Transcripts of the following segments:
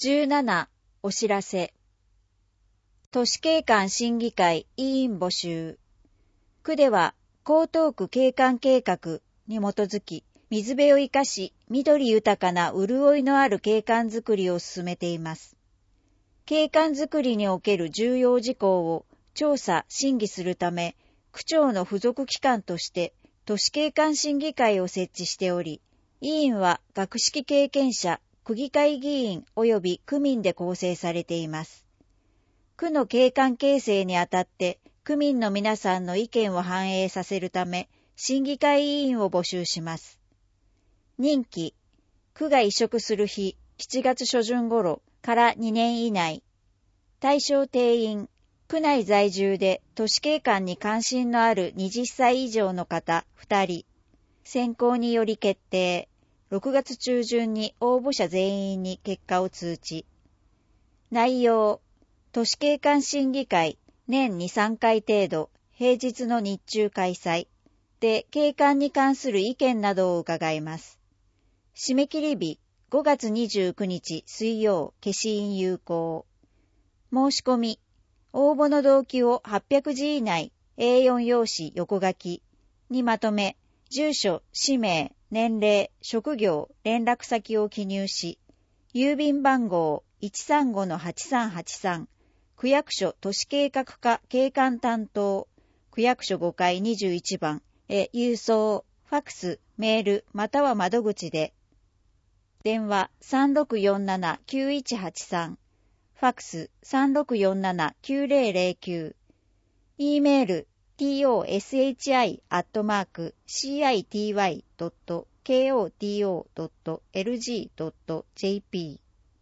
17、お知らせ。都市景観審議会委員募集。区では、江東区景観計画に基づき、水辺を生かし、緑豊かな潤いのある景観づくりを進めています。景観づくりにおける重要事項を調査・審議するため、区長の付属機関として、都市景観審議会を設置しており、委員は学識経験者、区議会議員及び区民で構成されています。区の景観形成にあたって、区民の皆さんの意見を反映させるため、審議会委員を募集します。任期、区が移植する日、7月初旬頃から2年以内。対象定員、区内在住で都市景観に関心のある20歳以上の方2人。選考により決定。6月中旬に応募者全員に結果を通知。内容、都市景観審議会年2、3回程度、平日の日中開催で景観に関する意見などを伺います。締め切り日5月29日水曜、消印有効。申し込み、応募の動機を800字以内 A4 用紙横書きにまとめ、住所、氏名、年齢、職業、連絡先を記入し、郵便番号 135-8383、区役所都市計画課景観担当、区役所5階21番へ郵送、ファクス、メールまたは窓口で。電話 3647-9183、ファクス 3647-9009、E メールtoshi.ity.koto.lg.jp。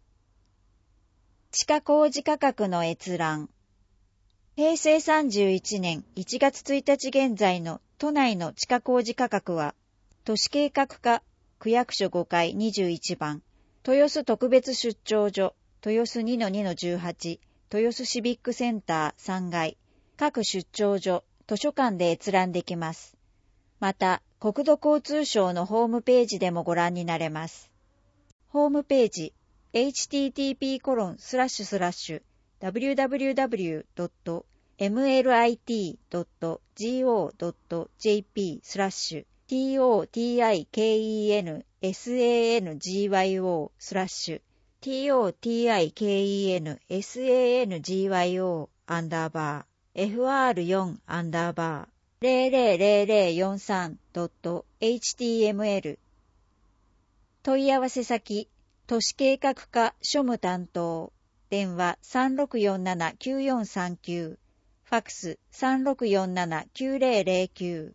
地価公示価格の閲覧。平成31年1月1日現在の都内の地価公示価格は、都市計画課区役所5階21番、豊洲特別出張所、豊洲 2-2-18、豊洲シビックセンター3階、各出張所、図書館で閲覧できます。また、国土交通省のホームページでもご覧になれます。ホームページ、http://www.mlit.go.jp/TOTIKENSANGYO/TOTIKENSANGYO/0004_html。 問い合わせ先、都市計画課庶務担当、電話 3647-9439、ファクス 3647-9009。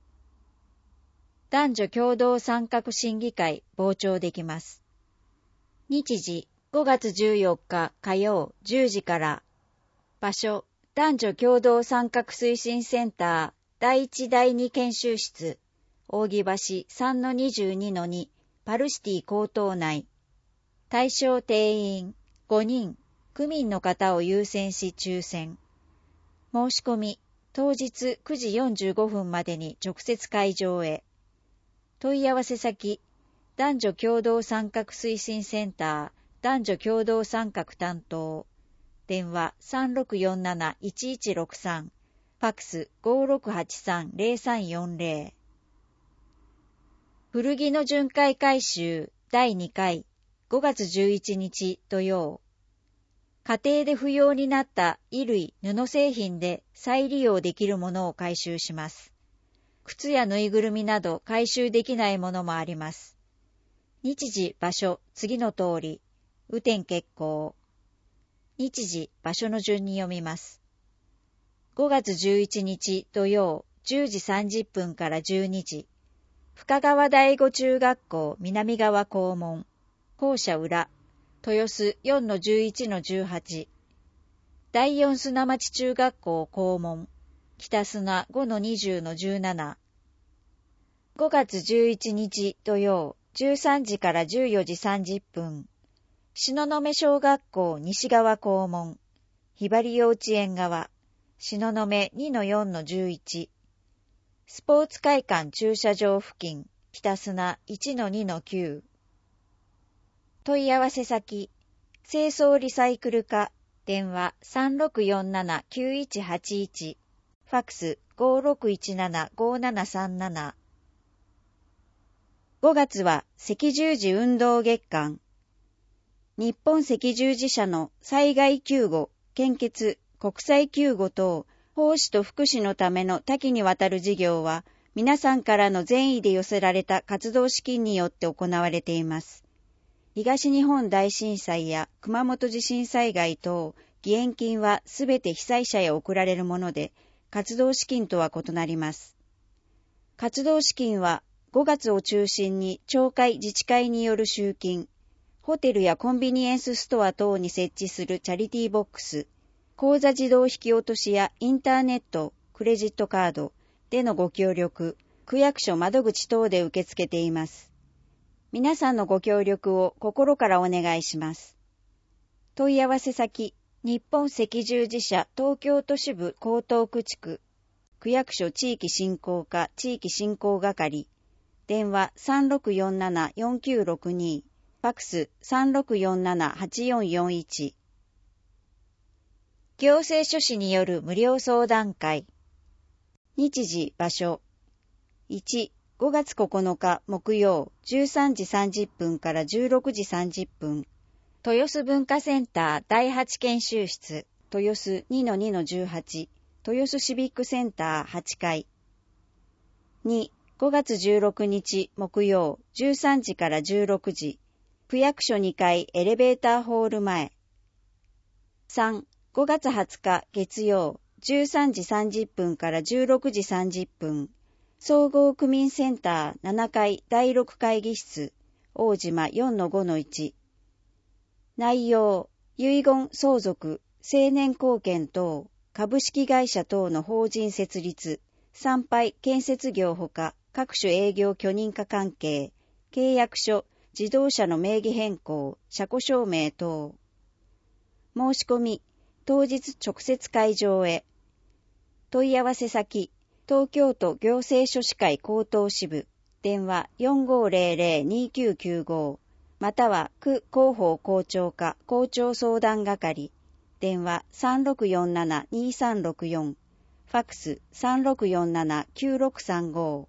男女共同参画審議会傍聴できます。日時5月14日火曜10時から。場所、男女共同参画推進センター第1第2研修室、扇橋 3-22-2、パルシティ江東内。対象定員5人、区民の方を優先し抽選。申し込み、当日9時45分までに直接会場へ。問い合わせ先、男女共同参画推進センター男女共同参画担当、電話 3647-1163、ファクス 5683-0340。 古着の巡回回収第2回5月11日土曜。家庭で不要になった衣類・布製品で再利用できるものを回収します。靴やぬいぐるみなど回収できないものもあります。日時・場所、次の通り。雨天決行。日時・場所の順に読みます。5月11日土曜10時30分から12時。深川第五中学校南側校門。校舎裏。豊洲 4-11-18。第四砂町中学校校門。北砂 5-20-17。5月11日土曜13時から14時30分。東雲小学校西側校門。ひばり幼稚園側。東雲 2-4-11。スポーツ会館駐車場付近。北砂 1-2-9。問い合わせ先、 清掃リサイクル課、電話3647-9181、ファックス5617-5737。5月は赤十字運動月間。日本赤十字社の災害救護、献血、国際救護等、奉仕と福祉のための多岐にわたる事業は、皆さんからの善意で寄せられた活動資金によって行われています。東日本大震災や熊本地震災害等、義援金はすべて被災者へ送られるもので、活動資金とは異なります。活動資金は5月を中心に町会自治会による集金、ホテルやコンビニエンスストア等に設置するチャリティーボックス、口座自動引き落としやインターネット、クレジットカードでのご協力、区役所窓口等で受け付けています。皆さんのご協力を心からお願いします。問い合わせ先、日本赤十字社東京都支部江東区地区、区役所地域振興課地域振興係、電話3647-4962、ファックス3647-8441。行政書士による無料相談会。日時、場所。1、5月9日木曜13時30分から16時30分。豊洲文化センター第8研修室、豊洲 2-2-18、豊洲シビックセンター8階。2、5月16日木曜13時から16時、区役所2階エレベーターホール前。3、5月20日月曜13時30分から16時30分、総合区民センター7階第6会議室、大島 4-5-1。内容、遺言相続、青年貢献等、株式会社等の法人設立、参拝建設業ほか各種営業許認可関係、契約書、自動車の名義変更、車庫証明等。申し込み、当日直接会場へ。問い合わせ先、東京都行政書士会江東支部、電話4500-2995、または区広報校長課校長相談係、電話3647-2364、ファックス3647-9635。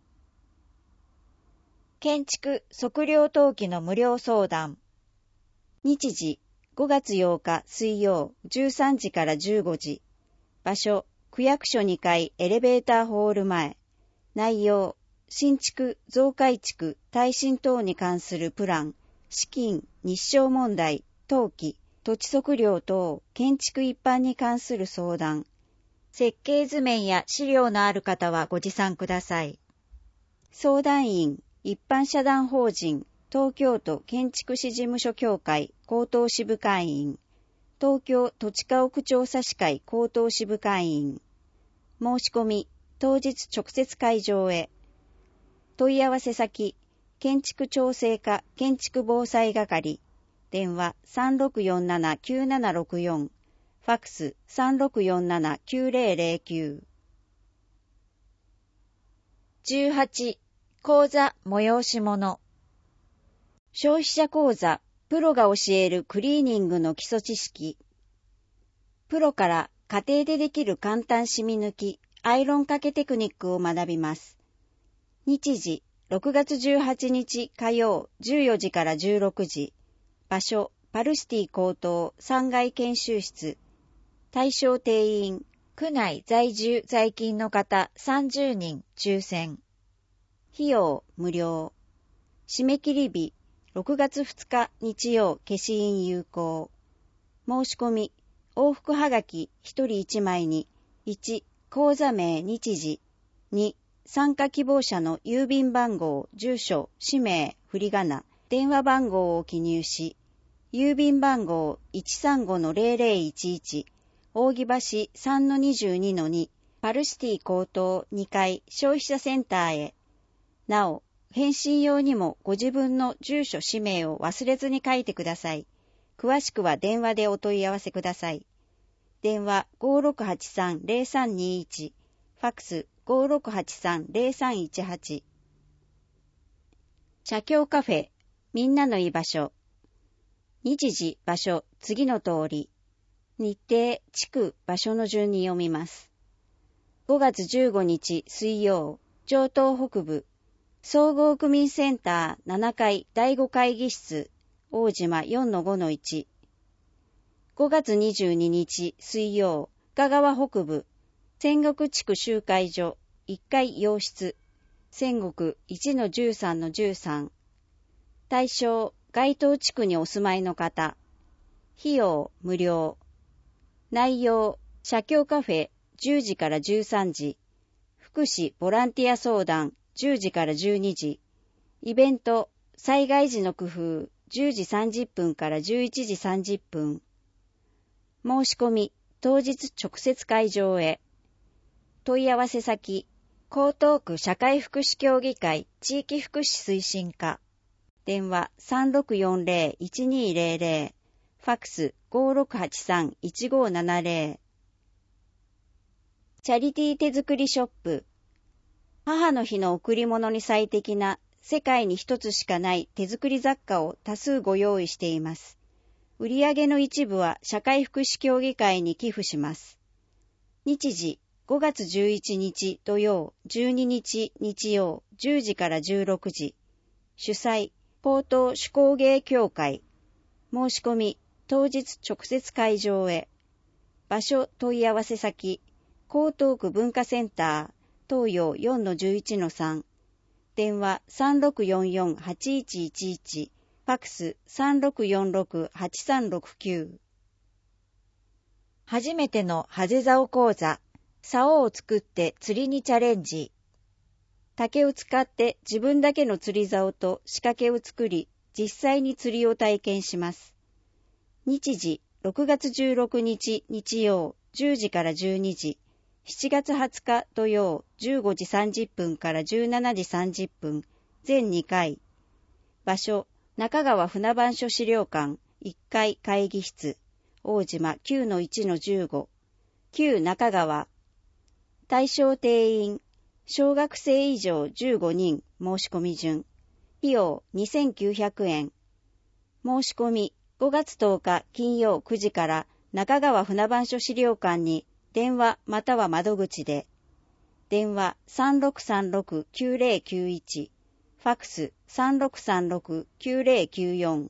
建築測量登記の無料相談。日時、5月8日水曜13時から15時。場所、区役所2階エレベーターホール前。内容、新築、増改築、耐震等に関するプラン、資金、日照問題、登記、土地測量等、建築一般に関する相談。設計図面や資料のある方はご持参ください。相談員、一般社団法人、東京都建築士事務所協会江東支部会員、東京土地家屋調査士会江東支部会員。申し込み、当日直接会場へ。問い合わせ先、建築調整課建築防災係、電話3647-9764、ファックス3647-9009。18、講座催し物。消費者講座、プロが教えるクリーニングの基礎知識。プロから家庭でできる簡単シミ抜き、アイロンかけテクニックを学びます。日時、6月18日火曜14時から16時。場所、パルシティ江東3階研修室。対象定員、区内在住在勤の方30人抽選。費用、無料。締め切り日、6月2日日曜消印有効。申し込み、往復はがき1人1枚に、1、講座名日時、2、参加希望者の郵便番号、住所、氏名、振り仮名、電話番号を記入し、郵便番号 135-0011、扇橋 3-22-2、パルシティ江東2階消費者センターへ。なお、返信用にもご自分の住所氏名を忘れずに書いてください。詳しくは電話でお問い合わせください。電話 5683-0321、ファックス 5683-0318。社協カフェ、みんなの居場所。 日時、場所、次の通り。日程、地区、場所の順に読みます。5月15日水曜、城東北部、総合区民センター7階第5会議室、大島 4-5-1。5月22日水曜、香川北部、仙石地区集会所1階洋室、仙石 1-13-13。対象、該当地区にお住まいの方。費用、無料。内容、社協カフェ10時から13時。福祉ボランティア相談10時から12時。イベント、災害時の工夫10時30分から11時30分。申し込み、当日直接会場へ。問い合わせ先、江東区社会福祉協議会地域福祉推進課。電話 3640-1200。ファックス 5683-1570。チャリティー手作りショップ。母の日の贈り物に最適な世界に一つしかない手作り雑貨を多数ご用意しています。売上の一部は社会福祉協議会に寄付します。日時、5月11日土曜、12日日曜、10時から16時。主催、江東手工芸協会。申し込み、当日直接会場へ。場所問い合わせ先、江東区文化センター、東洋 4-11-3。電話 3644-8111。ファックス 3646-8369。初めてのハゼ竿講座。竿を作って釣りにチャレンジ。竹を使って自分だけの釣り竿と仕掛けを作り、実際に釣りを体験します。日時、6月16日日曜、10時から12時。7月20日土曜、15時30分から17時30分。全2回。場所、中川船番所資料館、1階会議室。大島 9-1-15。旧中川。対象定員。小学生以上15人申し込み順。費用2900円。申し込み5月10日金曜9時から中川船番所資料館に電話または窓口で。電話 3636-9091。ファックス 3636-9094。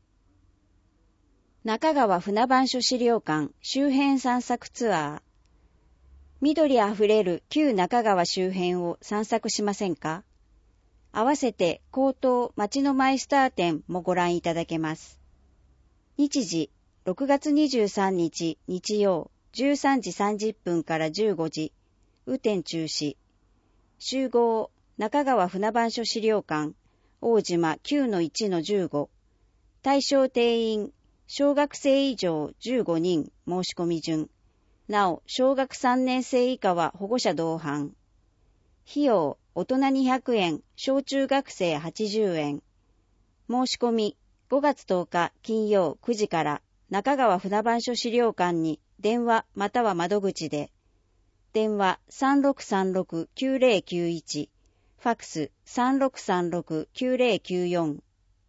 中川船番所資料館周辺散策ツアー。緑あふれる旧中川周辺を散策しませんか？合わせて江東町のマイスター展もご覧いただけます。日時、6月23日日曜、13時30分から15時、雨天中止。集合、中川船番所資料館、大島 9-1-15。対象定員、小学生以上15人申し込み順。なお、小学3年生以下は保護者同伴。費用、大人200円、小中学生80円。申し込み、5月10日金曜9時から中川船番所資料館に電話または窓口で。電話 3636-9091。ファックス 3636-9094。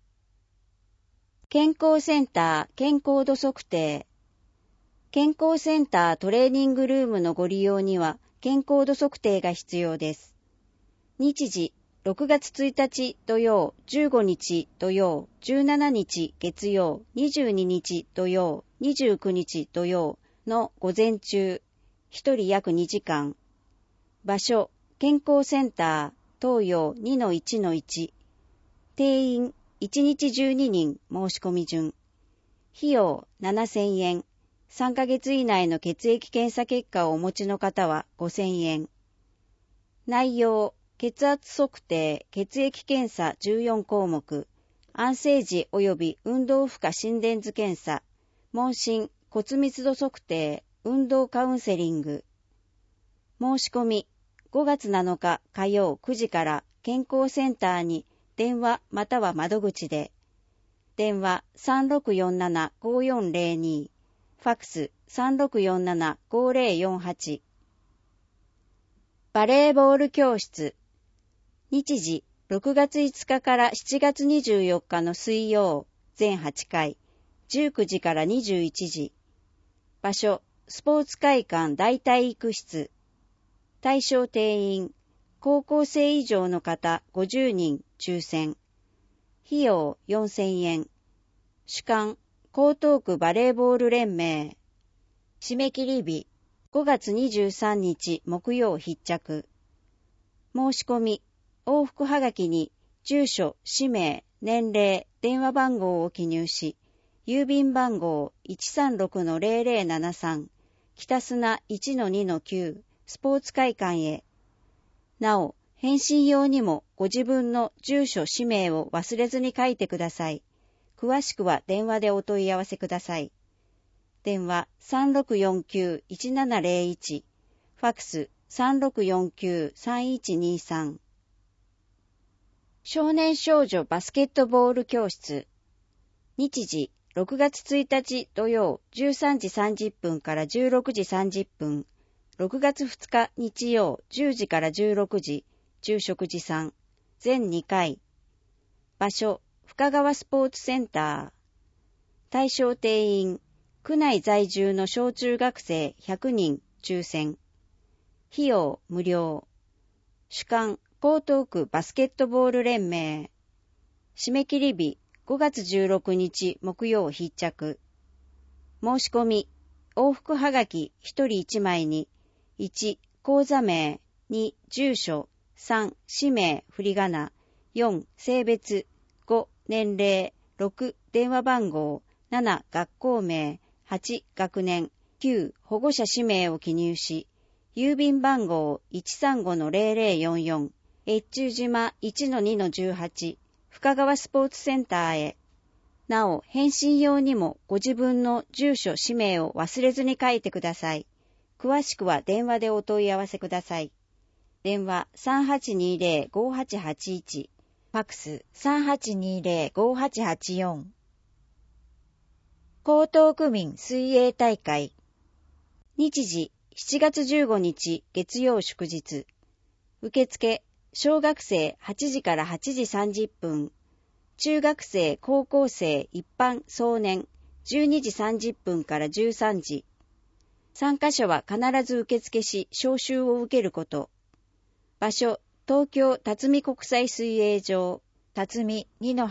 健康センター健康度測定。健康センタートレーニングルームのご利用には健康度測定が必要です。日時、6月1日土曜、15日土曜、17日月曜、22日土曜、29日土曜の午前中、1人約2時間。場所、健康センター、東洋 2-1-1。定員、1日12人申し込み順。費用、7000円。3ヶ月以内の血液検査結果をお持ちの方は5000円。内容、血圧測定、血液検査14項目、安静時及び運動負荷心電図検査、問診、骨密度測定、運動カウンセリング。申し込み、5月7日火曜9時から健康センターに電話または窓口で。電話 3647-5402。ファックス 3647-5048。バレーボール教室。日時、6月5日から7月24日の水曜、全8回。 19時から21時。場所、スポーツ会館大体育室。対象定員、高校生以上の方50人抽選。費用4000円。主管、江東区バレーボール連盟。締め切り日、5月23日木曜必着。申し込み、往復はがきに住所、氏名、年齢、電話番号を記入し、郵便番号 136-0073 北砂 1-2-9 スポーツ会館へ。なお、返信用にもご自分の住所氏名を忘れずに書いてください。詳しくは電話でお問い合わせください。電話 3649-1701 ファクス 3649-3123。少年少女バスケットボール教室。日時6月1日土曜13時30分から16時30分。6月2日日曜10時から16時。昼食時3。全2回。場所、深川スポーツセンター。対象定員、区内在住の小中学生100人抽選。費用無料。主管、江東区バスケットボール連盟。締め切り日、5月16日木曜必着。申し込み、往復はがき1人1枚に、1、口座名、2、住所、3、氏名、振り仮名、4、性別、5、年齢、6、電話番号、7、学校名、8、学年、9、保護者氏名を記入し、郵便番号 135-0044 越中島 1-2-18 深川スポーツセンターへ。なお、返信用にもご自分の住所氏名を忘れずに書いてください。詳しくは電話でお問い合わせください。電話 3820-5881 ファクス 3820-5884。 江東区民水泳大会。日時7月15日月曜祝日。受付、小学生8時から8時30分。中学生、高校生、一般、壮年、12時30分から13時。参加者は必ず受付し、招集を受けること。場所、東京辰巳国際水泳場、辰巳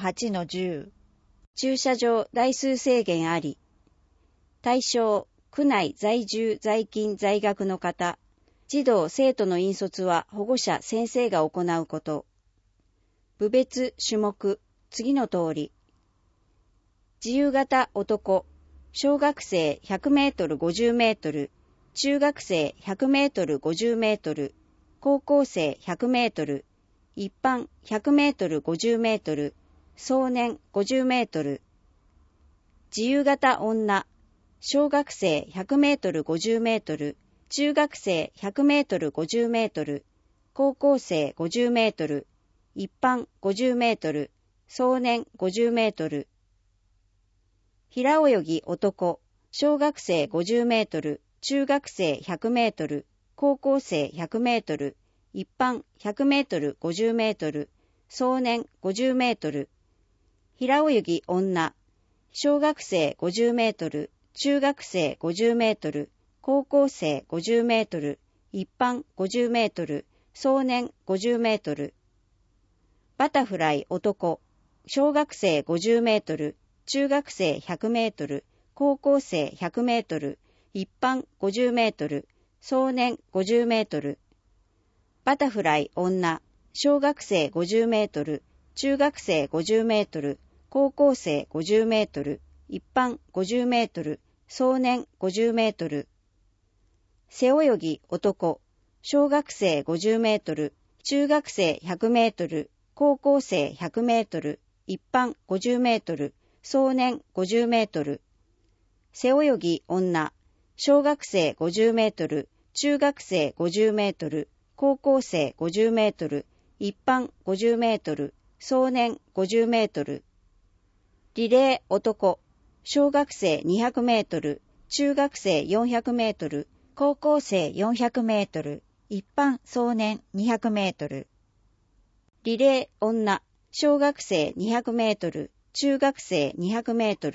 2-8-10。駐車場台数制限あり。対象、区内在住在勤在学の方。児童生徒の引率は保護者先生が行うこと。部別種目、次の通り。自由形男、小学生100メートル50メートル、中学生100メートル50メートル、高校生100メートル、一般100メートル50メートル、壮年50メートル。自由形女、小学生100メートル50メートル、中学生100メートル50メートル、高校生50メートル、一般50メートル、壮年50メートル。平泳ぎ男、小学生50メートル、中学生100メートル、高校生100メートル、一般100メートル50メートル、壮年50メートル。平泳ぎ女、小学生50メートル、中学生50メートル、高校生50メートル、一般50メートル、壮年50メートル。バタフライ男、小学生50メートル、中学生100メートル、高校生100メートル、一般50メートル、壮年50メートル。バタフライ女、小学生50メートル、中学生50メートル、高校生50メートル、一般50メートル、壮年50メートル。背泳ぎ男、小学生50メートル、中学生100メートル、高校生100メートル、一般50メートル、壮年50メートル。背泳ぎ女、小学生50メートル、中学生50メートル、高校生50メートル、一般50メートル、壮年50メートル。リレー男、小学生200メートル、中学生400メートル、高校生400メートル、一般壮年200メートル。リレー女、小学生200メートル、中学生200メートル、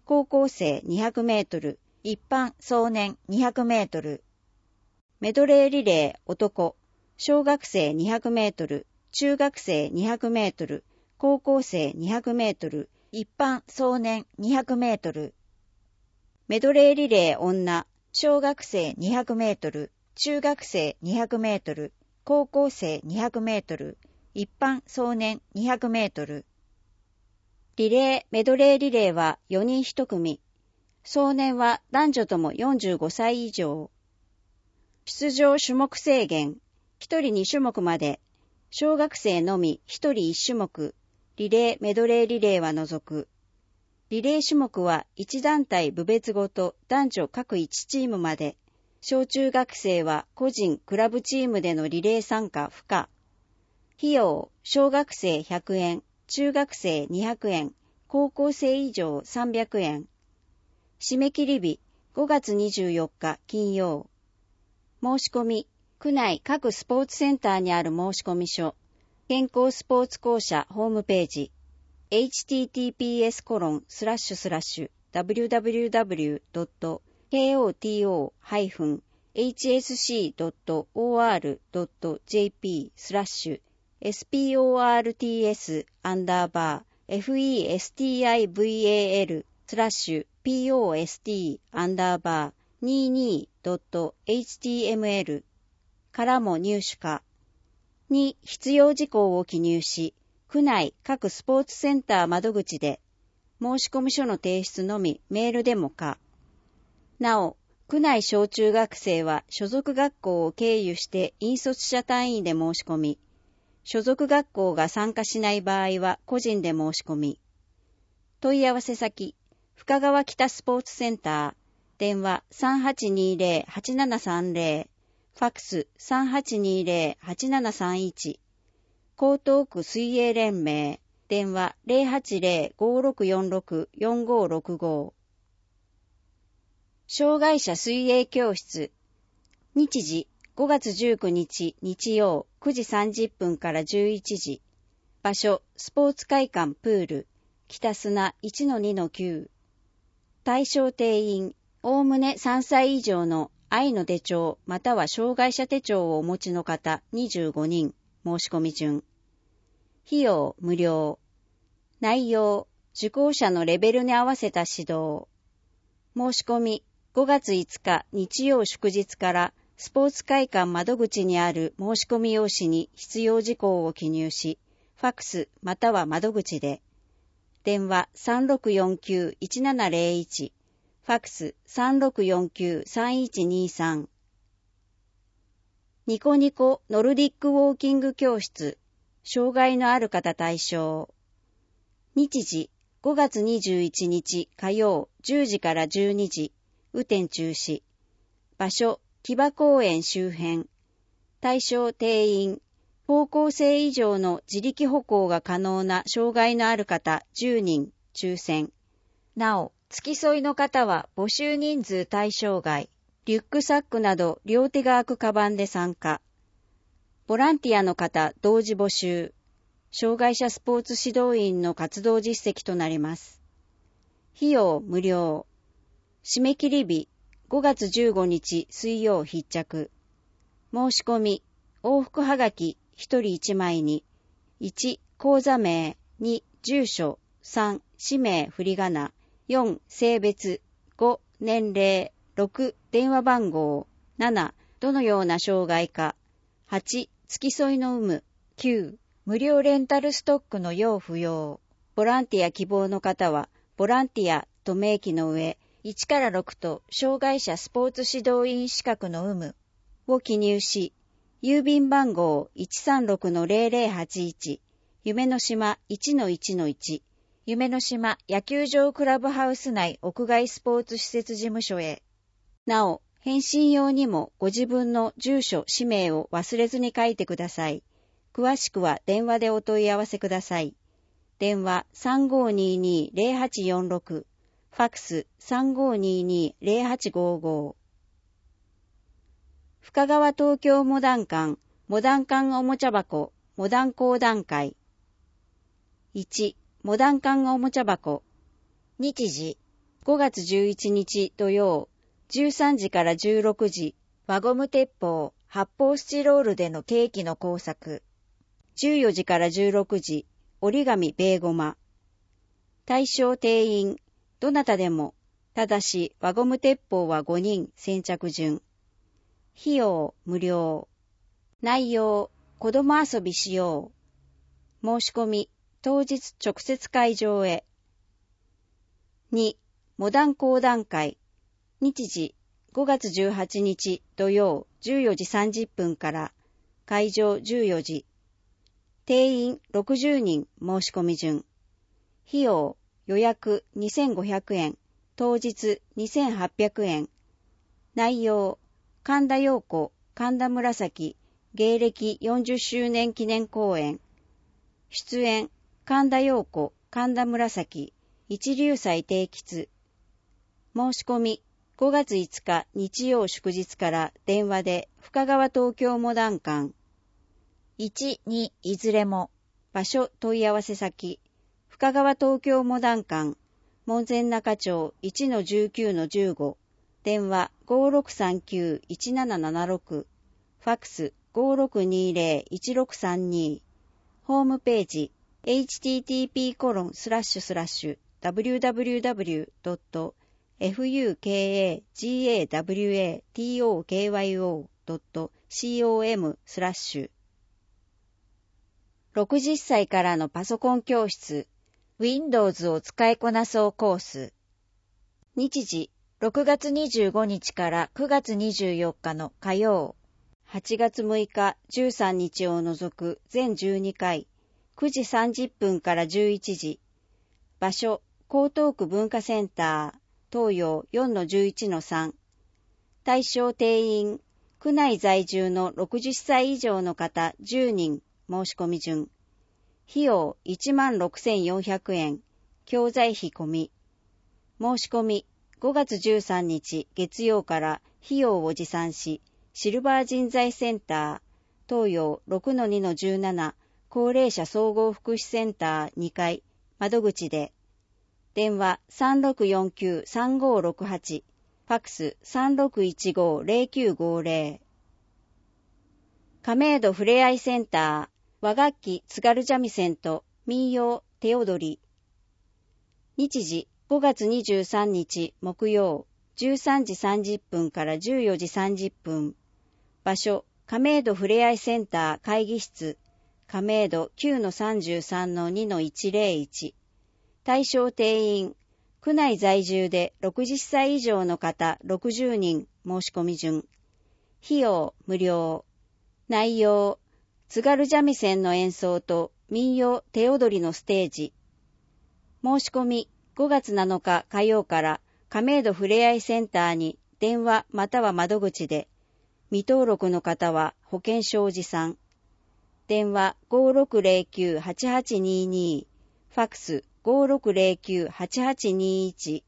高校生200メートル、一般壮年200メートル。メドレーリレー男、小学生200メートル、中学生200メートル、高校生200メートル、一般壮年200メートル。メドレーリレー女、小学生200メートル、中学生200メートル、高校生200メートル、一般壮年200メートル。リレー、メドレーリレーは4人1組。壮年は男女とも45歳以上。出場種目制限、1人2種目まで。小学生のみ1人1種目。リレー、メドレーリレーは除く。リレー種目は1団体部別ごと男女各1チームまで。小中学生は個人、クラブチームでのリレー参加不可。費用、小学生100円、中学生200円、高校生以上300円。締め切り日、5月24日金曜。申し込み、区内各スポーツセンターにある申込書。健康スポーツ公社ホームページ。https://sports-festival.html からも入手可。に必要事項を記入し、区内各スポーツセンター窓口で、申込書の提出のみメールでも可。なお、区内小中学生は所属学校を経由して引率者単位で申し込み、所属学校が参加しない場合は個人で申し込み。問い合わせ先、深川北スポーツセンター、電話 3820-8730、ファックス 3820-8731、江東区水泳連盟、電話 080-5646-4565。障害者水泳教室、日時5月19日日曜9時30分から11時。場所、スポーツ会館プール、北砂 1-2-9。対象定員、おおむね3歳以上の愛の手帳または障害者手帳をお持ちの方25人、申し込み順。費用無料。内容、受講者のレベルに合わせた指導。申し込み、5月5日日曜祝日からスポーツ会館窓口にある申し込み用紙に必要事項を記入し、ファックスまたは窓口で。電話 3649-1701、ファックス 3649-3123。ニコニコノルディックウォーキング教室、障害のある方対象。日時5月21日火曜10時から12時、雨天中止。場所、木場公園周辺。対象定員、高校生以上の自力歩行が可能な障害のある方10人、抽選。なお、付き添いの方は募集人数対象外、リュックサックなど両手が空くカバンで参加。ボランティアの方同時募集。障害者スポーツ指導員の活動実績となります。費用無料。締め切り日5月15日水曜必着。申し込み、往復はがき1人1枚に、1、口座名、2、住所、3、氏名振り仮名、4、性別、5、年齢、6、電話番号、7、どのような障害か、8、付き添いの有無、9、無料レンタルストックの要不要。ボランティア希望の方は、ボランティアと明記の上、1から6と障害者スポーツ指導員資格の有無を記入し、郵便番号 136-0081、夢の島 1-1-1、夢の島野球場クラブハウス内屋外スポーツ施設事務所へ。なお、返信用にもご自分の住所、氏名を忘れずに書いてください。詳しくは電話でお問い合わせください。電話 3522-0846、ファックス 3522-0855。深川東京モダン館、モダン館おもちゃ箱、モダン講談会。1、モダン館おもちゃ箱。日時、 5月11日土曜、13時から16時、輪ゴム鉄砲、発泡スチロールでのケーキの工作。14時から16時、折り紙ベーゴマ。対象定員、どなたでも、ただし輪ゴム鉄砲は5人先着順。費用無料。内容、子供遊びしよう。申し込み、当日直接会場へ。2、モダン講談会。日時、5月18日土曜14時30分から、会場14時。定員60人申し込み順。費用、予約2500円、当日2800円。内容、神田陽子、神田紫、芸歴40周年記念公演。出演、神田陽子、神田紫、一流祭提出。申し込み、5月5日日曜祝日から電話で深川東京モダン館。1、2いずれも。場所問い合わせ先。深川東京モダン館。門前仲町 1-19-15。電話 5639-1776。ファックス 5620-1632。ホームページ http://www.fukagawatokyO.com/60歳からのパソコン教室、Windows を使いこなそうコース。日時、6月25日から9月24日の火曜、8月6日、13日を除く全12回、9時30分から11時。場所、江東区文化センター、東洋 4-11-3。対象定員、区内在住の60歳以上の方10人。申し込み順。費用16,400円。教材費込み。申し込み5月13日月曜から費用を持参し、シルバー人材センター、東洋 6-2-17 高齢者総合福祉センター2階窓口で。電話 3649-3568。ファックス 3615-0950。亀戸ふれあいセンター、和楽器津軽三味線と民謡手踊り。日時5月23日木曜13時30分から14時30分。場所亀戸ふれあいセンター会議室、亀戸 9-33-2-101。対象定員、区内在住で60歳以上の方60人申し込み順。費用無料。内容、津軽三味線の演奏と民謡手踊りのステージ。申し込み5月7日火曜から亀戸ふれあいセンターに電話または窓口で。未登録の方は保険証持参。電話 5609-8822。ファックス 5609-8821。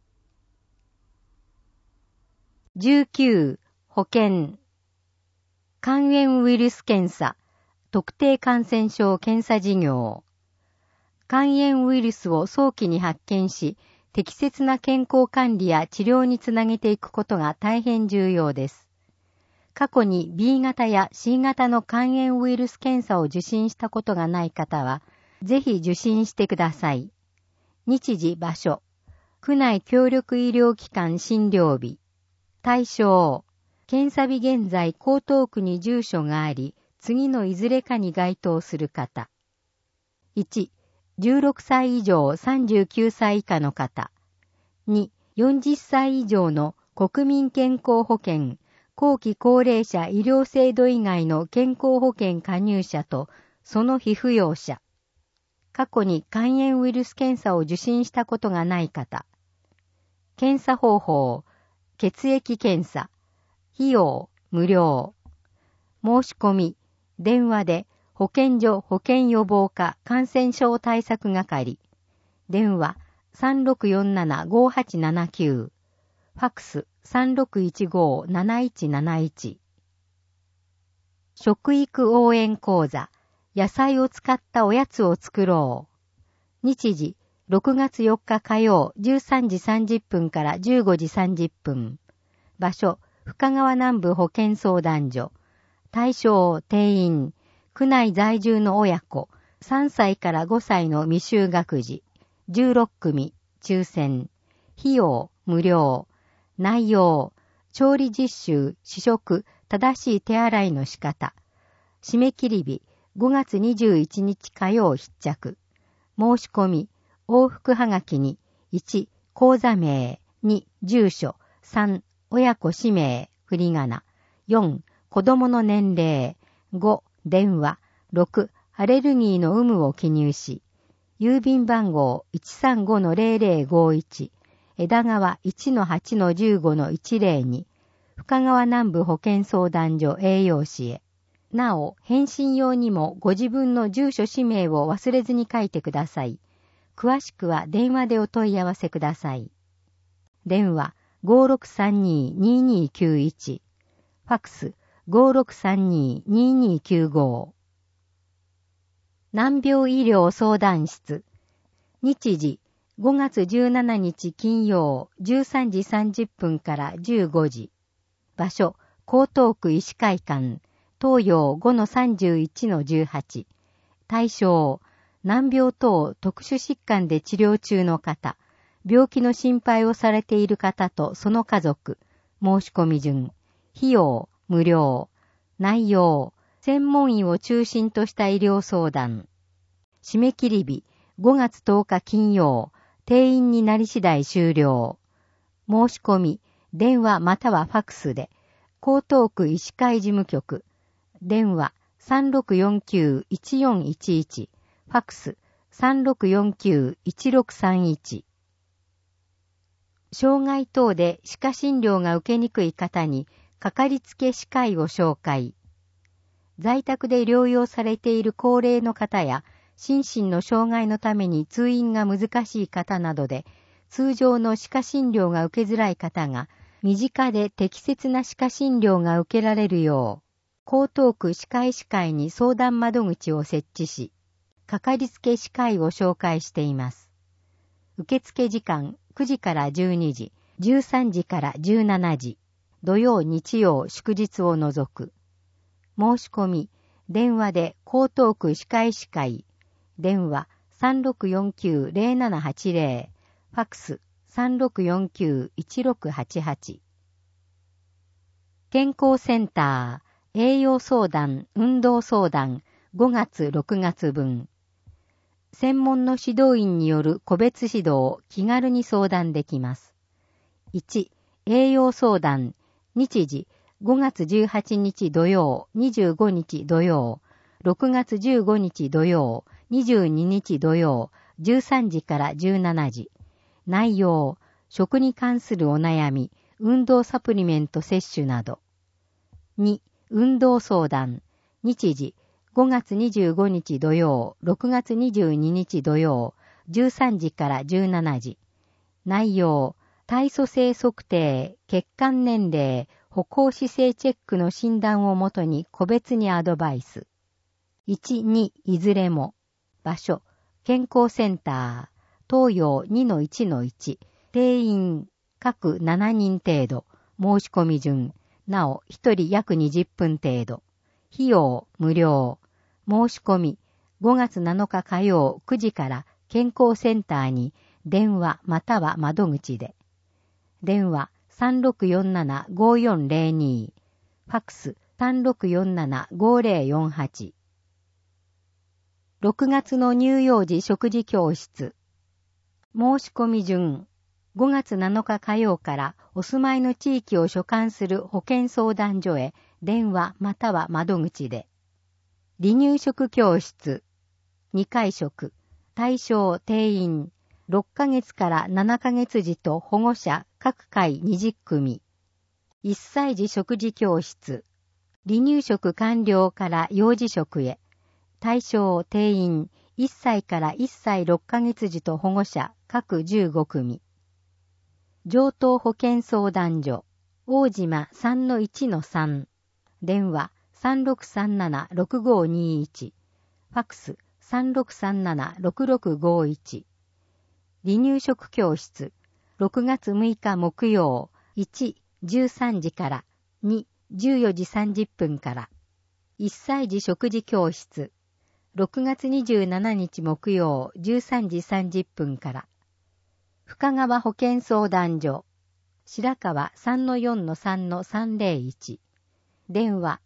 19. 保険。肝炎ウイルス検査、特定感染症検査事業。肝炎ウイルスを早期に発見し、適切な健康管理や治療につなげていくことが大変重要です。過去に B 型や C 型の肝炎ウイルス検査を受診したことがない方は、ぜひ受診してください。日時場所。区内協力医療機関診療日。対象。検査日現在江東区に住所があり、次のいずれかに該当する方。1、16歳以上39歳以下の方。2、40歳以上の国民健康保険、後期高齢者医療制度以外の健康保険加入者とその被扶養者。過去に肝炎ウイルス検査を受診したことがない方。検査方法、血液検査。費用、無料。申し込み、電話で保健所保健予防課感染症対策係。電話3647-5879。ファックス3615-7171。食育応援講座、野菜を使ったおやつを作ろう。日時 6月4日火曜13時30分から15時30分。場所、深川南部保健相談所。対象、定員、区内在住の親子、3歳から5歳の未就学児、16組、抽選。費用、無料。内容、調理実習、試食、正しい手洗いの仕方。締め切り日、5月21日火曜必着。申し込み、往復はがきに、1、口座名、2、住所、3、親子氏名、振り仮名、4、子供の年齢、5、電話、6、アレルギーの有無を記入し、郵便番号 135-0051、枝川 1-8-15-102、深川南部保健相談所栄養士へ。なお、返信用にもご自分の住所氏名を忘れずに書いてください。詳しくは電話でお問い合わせください。電話 5632-2291、ファクス 5632-2295。難病医療相談室。日時5月17日金曜13時30分から15時。場所、江東区医師会館、東洋 5-31-18。対象、難病等特殊疾患で治療中の方、病気の心配をされている方とその家族、申し込み順、費用、無料、内容、専門医を中心とした医療相談。締め切り日、5月10日金曜、定員になり次第終了。申し込み、電話またはファクスで、江東区医師会事務局、電話 3649-1411、ファクス 3649-1631。障害等で歯科診療が受けにくい方に、かかりつけ歯科医を紹介。在宅で療養されている高齢の方や、心身の障害のために通院が難しい方などで、通常の歯科診療が受けづらい方が、身近で適切な歯科診療が受けられるよう、江東区歯科医師会に相談窓口を設置し、かかりつけ歯科医を紹介しています。受付時間9時から12時、13時から17時、土曜日曜祝日を除く。申し込み、電話で江東区歯科医師会、電話 3649-0780、ファクス 3649-1688。健康センター、栄養相談、運動相談、5月6月分。専門の指導員による個別指導を気軽に相談できます。1、栄養相談、日時、5月18日土曜、25日土曜、6月15日土曜、22日土曜、13時から17時。内容、食に関するお悩み、運動サプリメント摂取など。2、運動相談、日時、5月25日土曜、6月22日土曜、13時から17時。内容、体組成測定、血管年齢、歩行姿勢チェックの診断をもとに個別にアドバイス。1、2、いずれも。場所、健康センター、東洋 2-1-1、定員、各7人程度、申し込み順、なお1人約20分程度。費用、無料。申し込み、5月7日火曜9時から健康センターに電話または窓口で。電話 3647-5402、ファクス 3647-5048。6月の乳幼児食事教室。申し込み順。5月7日火曜からお住まいの地域を所管する保健相談所へ電話または窓口で。離乳食教室。2回食。対象定員。6ヶ月から7ヶ月児と保護者各回20組。1歳児食事教室。離乳食完了から幼児食へ。対象定員1歳から1歳6ヶ月児と保護者各15組。上東保健相談所、大島 3-1-3、電話 3637-6521、ファクス 3637-6651。 離乳食教室、6月6日木曜、1、13時から、2、14時30分から。1歳児食事教室、6月27日木曜、13時30分から。深川保健相談所、白川 3-4-3-301。電話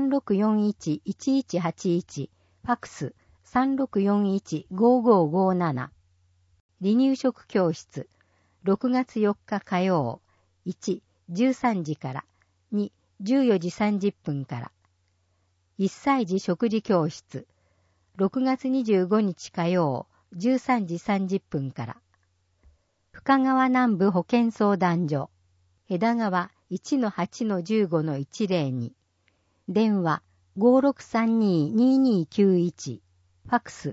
3641-1181。ファクス 3641-5557。離乳食教室、6月4日火曜、1、13時から、2、14時30分から。1歳児食事教室、6月25日火曜、13時30分から。深川南部保健相談所、枝川 1-8-15-102。電話 5632-2291。ファクス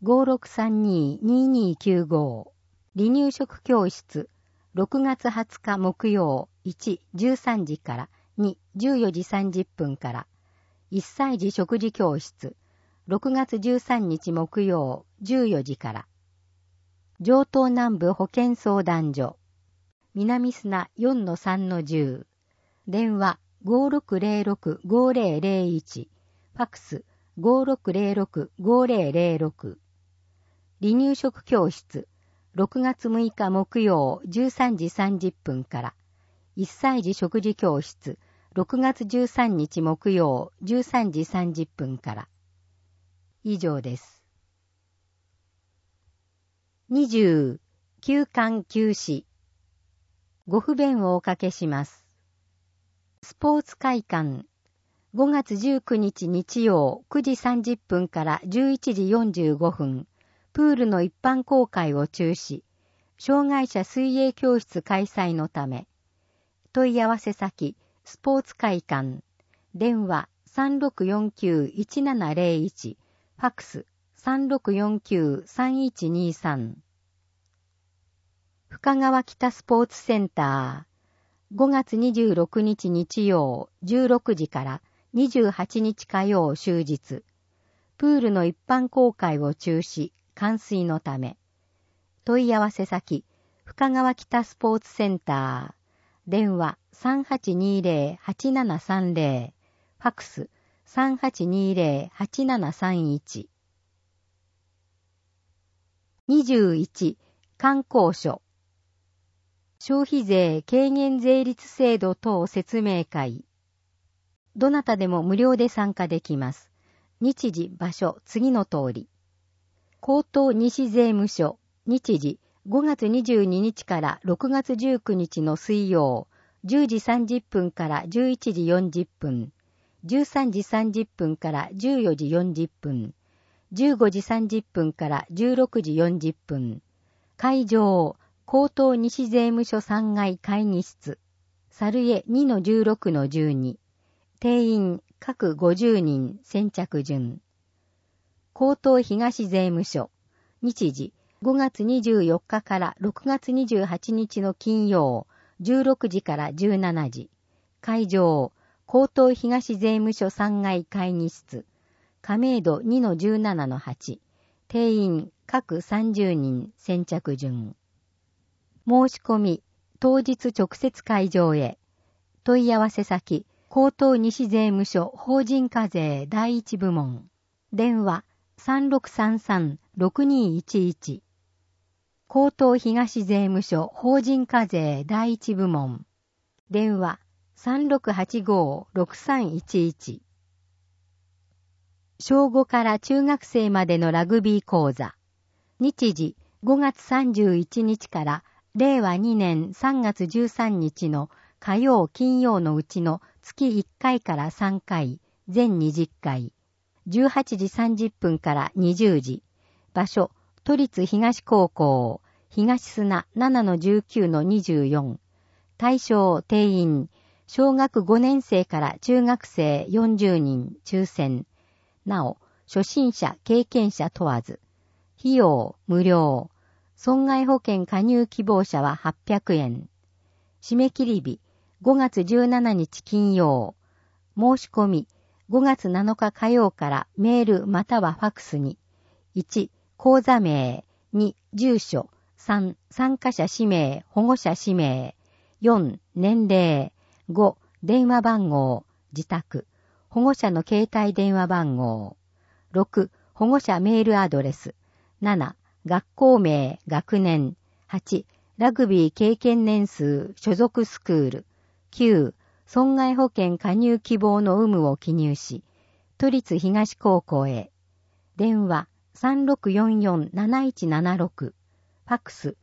5632-2295。離乳食教室、6月20日木曜、1、13時から、2、14時30分から。1歳児食事教室、6月13日木曜、14時から。上東南部保健相談所、南砂 4-3-10。電話 5606-5001。ファクス 5606-5006。離乳食教室、6月6日木曜13時30分から。1歳児食事教室、6月13日木曜13時30分から。以上です。20、休館休止。ご不便をおかけします。スポーツ会館、5月19日日曜9時30分から11時45分、プールの一般公開を中止、障害者水泳教室開催のため。問い合わせ先、スポーツ会館、電話 3649-1701、ファクス 3649-3123。深川北スポーツセンター、5月26日日曜16時から28日火曜終日、プールの一般公開を中止、冠水のため。問い合わせ先、深川北スポーツセンター、電話 3820-8730、ファクス 3820-8731。21、観光所。消費税軽減税率制度等説明会。どなたでも無料で参加できます。日時、場所、次の通り。江東西税務署、日時、5月22日から6月19日の水曜、10時30分から11時40分、13時30分から14時40分、15時30分から16時40分。会場、江東西税務署3階会議室。猿江 2-16-12。定員、各50人、先着順。江東東税務署。日時、5月24日から6月28日の金曜、16時から17時。会場、江東東税務署3階会議室。亀戸 2-17-8。定員、各30人、先着順。申し込み、当日直接会場へ。問い合わせ先、江東西税務署法人課税第一部門。電話、3633-6211。江東東税務署法人課税第一部門。電話、3685-6311。小5から中学生までのラグビー講座。日時、5月31日から令和2年3月13日の火曜金曜のうちの月1回から3回、全20回。18時30分から20時。場所、都立東高校、東砂 7-19-24。対象定員、小学5年生から中学生40人、抽選。なお、初心者、経験者問わず。費用、無料。損害保険加入希望者は800円。締め切り日、5月17日金曜。申し込み、5月7日火曜からメールまたはファクスに。1、口座名。2、住所。 3、参加者氏名、保護者氏名。4、年齢。5、電話番号、自宅。保護者の携帯電話番号。6、保護者メールアドレス。7、学校名、学年。8、ラグビー経験年数、所属スクール。9、損害保険加入希望の有無を記入し、都立東高校へ。電話 3644-7176。ファックス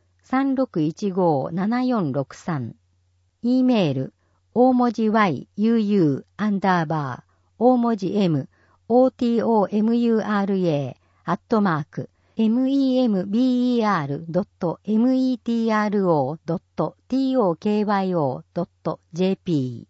3615-7463。E メール、大文字 YUU アンダーバー、大文字 M、OTOMURA、member.metro.tokyo.jp。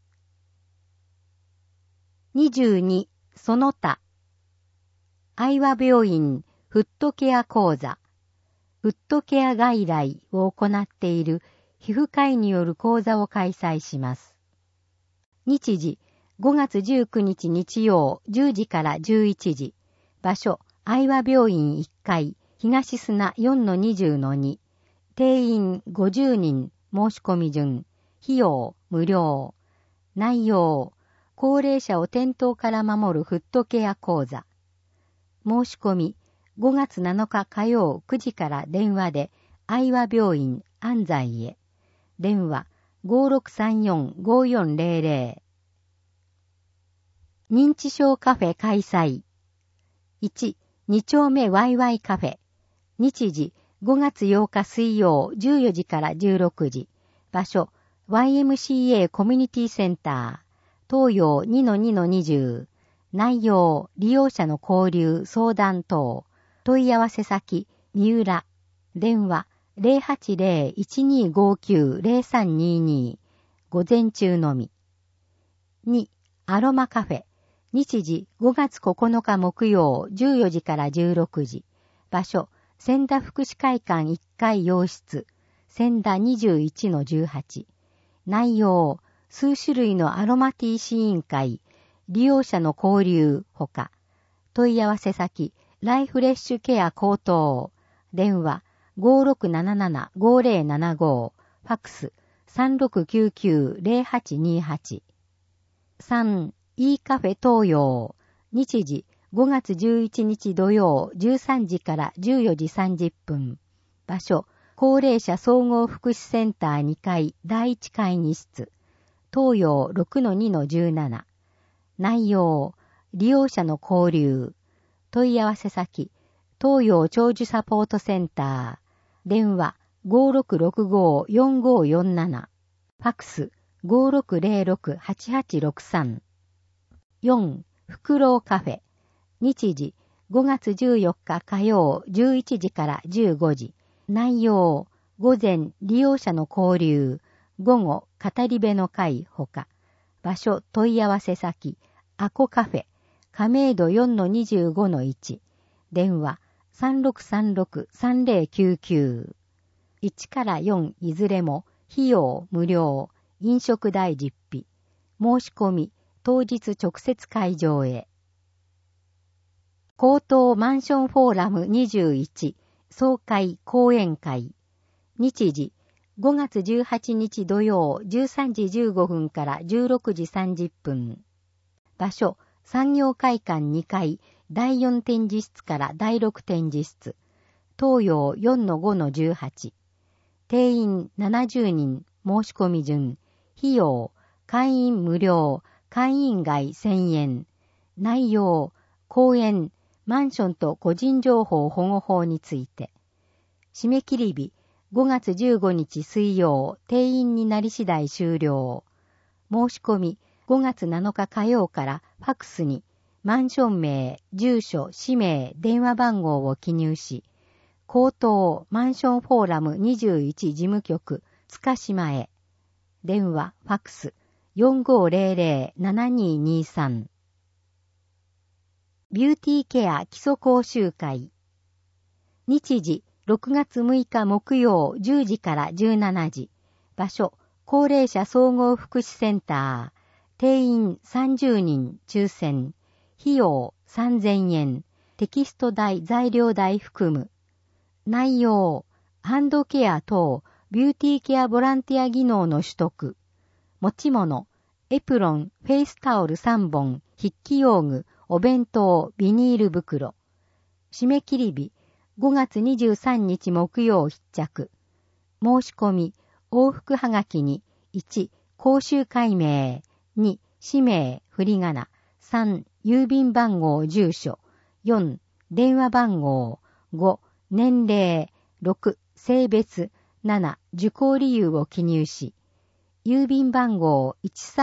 22. その他。愛和病院フットケア講座。フットケア外来を行っている皮膚科医による講座を開催します。日時、5月19日日曜10時から11時。場所、愛和病院1階、東砂 4-20-2。定員50人、申し込み順。費用、無料。内容、高齢者を転倒から守るフットケア講座。申し込み、5月7日火曜9時から電話で、愛和病院安西へ。電話、5634-5400。認知症カフェ開催。1、2丁目ワイワイカフェ。日時、5月8日水曜14時から16時。場所、YMCA コミュニティセンター。東洋 2-2-20。内容、利用者の交流、相談等。問い合わせ先、三浦。電話、080-1259-0322。午前中のみ。2、アロマカフェ。日時、5月9日木曜14時から16時。場所、千田福祉会館1階洋室。千田 21-18。内容、数種類のアロマティー試飲会、利用者の交流ほか、問い合わせ先、ライフレッシュケア高等。電話、5677-5075。ファックス、3699-0828。3、E カフェ東洋。日時、5月11日土曜13時から14時30分。場所、高齢者総合福祉センター2階第1会議室。東洋 6-2-17。内容、利用者の交流。問い合わせ先、東洋長寿サポートセンター。電話、5665-4547。ファックス、5606-8863。4、フクロウカフェ。日時、5月14日火曜11時から15時。内容、午前、利用者の交流。午後、語り部の会ほか。場所、問い合わせ先、アコカフェ。亀戸 4-25-1。電話、3636-3099。1から4いずれも、費用無料、飲食代実費。申し込み、当日直接会場へ。高等マンションフォーラム21総会講演会。日時、5月18日土曜13時15分から16時30分。場所、産業会館2階第4展示室から第6展示室。東洋 4-5-18。定員70人、申し込み順。費用、会員無料、会員外1000円。内容、講演、マンションと個人情報保護法について。締め切り日、5月15日水曜、定員になり次第終了。申し込み、5月7日火曜からファックスに、マンション名、住所、氏名、電話番号を記入し、高等マンションフォーラム21事務局、塚島へ。電話、ファックス、4500-7223。ビューティーケア基礎講習会。日時、6月6日木曜10時から17時。場所、高齢者総合福祉センター。定員30人抽選。費用3000円。テキスト代材料代含む。内容、 ハンドケア等、ビューティーケアボランティア技能の取得。持ち物、エプロン、フェイスタオル3本、筆記用具、お弁当、ビニール袋。締め切り日、5月23日木曜必着。申し込み、往復はがきに、1、講習会名、2、氏名、振り仮名、3、郵便番号、住所、4、電話番号、5、年齢、6、性別、7、受講理由を記入し、郵便番号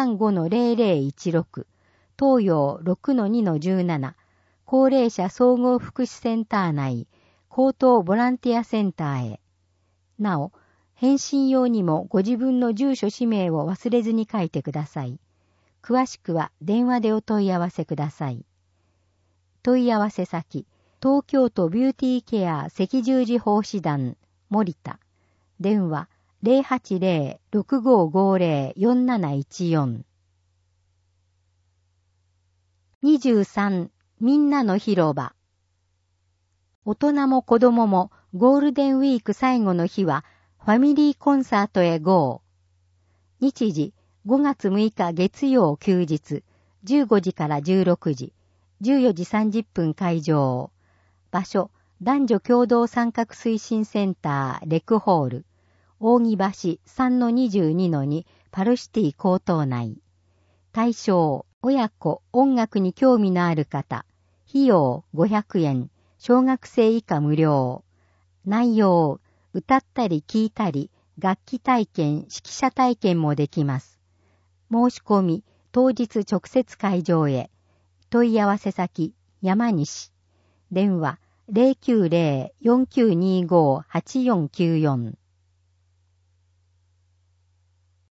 135-0016、東洋 6-2-17、高齢者総合福祉センター内、高等ボランティアセンターへ。なお、返信用にもご自分の住所氏名を忘れずに書いてください。詳しくは電話でお問い合わせください。問い合わせ先、東京都ビューティーケア赤十字奉仕団、森田。電話、080-6550-4714。23. みんなの広場。大人も子供もゴールデンウィーク最後の日はファミリーコンサートへ GO。日時、5月6日月曜休日、15時から16時、14時30分会場。場所、男女共同参画推進センターレクホール、扇橋 3-22-2 パルシティ高等内。対象、親子、音楽に興味のある方。費用500円、小学生以下無料。内容、歌ったり聴いたり、楽器体験、指揮者体験もできます。申し込み、当日直接会場へ。問い合わせ先、山西。電話、090-4925-8494。